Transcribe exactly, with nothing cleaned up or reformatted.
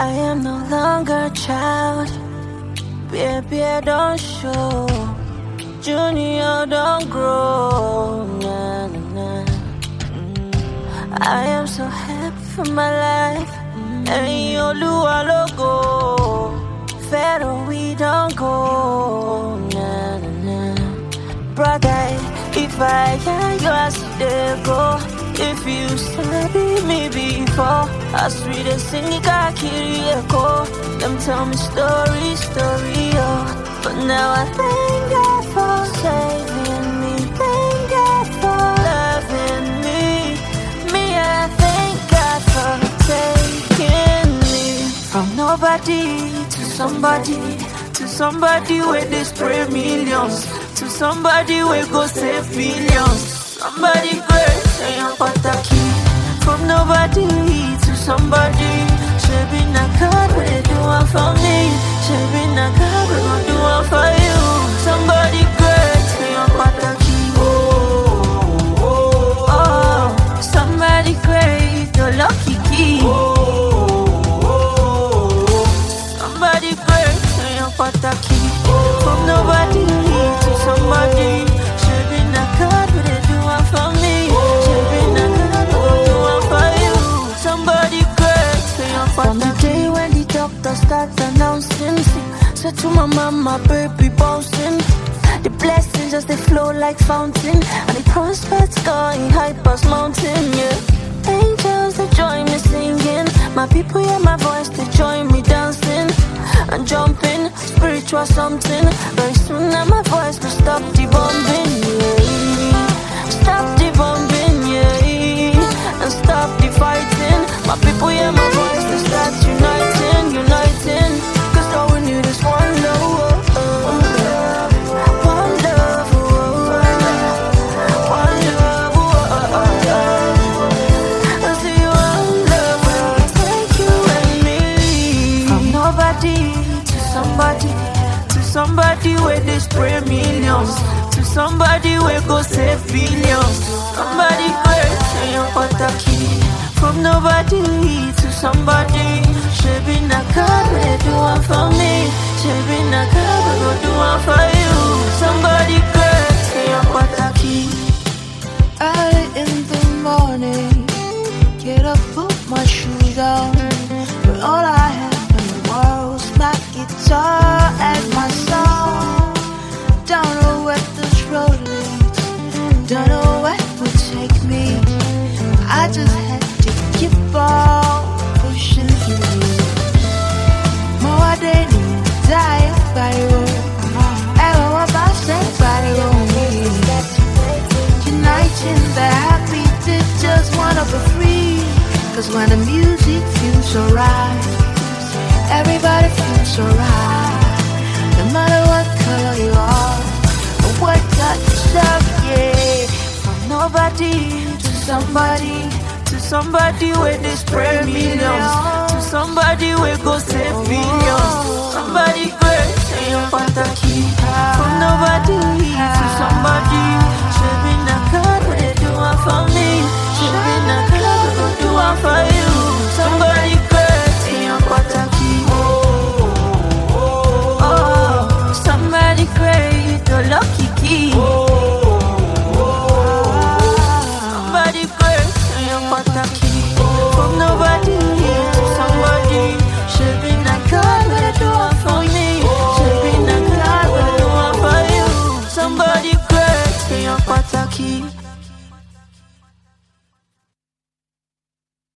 I am no longer a child. Baby, don't show. Junior, don't grow. Nah, nah, nah. Mm. I am so happy for my life. And you logo. Fero, we don't go. Nah, nah, nah. Brother, if I hear you as they go. If you study me before, I swear they sing it, I carry echo. Them tell me story, story, oh. But now I thank God for saving me. Thank God for loving me. Me, I thank God for taking me from nobody to somebody. To somebody where they spray millions. To somebody where go save billions. Somebody great. From nobody to somebody. Shaping a card, what they do one for me. Shaping a card, what they do one for you. Somebody great, say I'm pataki. Oh, oh, oh, somebody great, the lucky key. Oh, oh, oh, somebody great, say I'm pataki. From nobody to somebody. Shaping a card, what they do one for me. From the day when the doctor starts announcing, said to my mama, baby bouncing. The blessings just they flow like fountain, and the prospects going high past mountain, yeah. Angels they join me singing, my people hear my voice, they join me dancing and jumping, spiritual something. Very soon now my voice will stop the bombing, yeah. Stop the bombing, yeah. And stop the fighting. My people hear my voice, they start uniting, uniting. Cause all we need is one love, one love, one love, one love. I see one love, take you and me. From nobody to somebody, to somebody where they spray millions, to somebody where go save billions. Somebody great, say I'm pataki. From nobody to somebody. Shaping a card, they do one for me. Shaping a card, they go do one for you. Somebody great, say I'm pataki. Early in the morning, get up, put my shoes on. But all I have in the world's my guitar and my song. Don't know where this road leads, don't know where it will take me. I just had to keep on pushing through. More than you die by road. Everyone about say by road. Uniting the happy to just wanna be free. Cause when the music feels so right, everybody feels so right. No matter what color you are, or what got yourself, yeah. From nobody to somebody. To somebody where they spray millions, to somebody where go save billions. Somebody great, say I'm pataki. From nobody to somebody. Shaping a card, what they do one for me. Shaping a card, what they do one for you. Somebody great, say I'm pataki. Oh, oh, oh, somebody great, the lucky key. Oh, from nobody to somebody. Shaping a card, what they do one for me. Shaping a card, what they do one for you. Somebody great, say I'm pataki.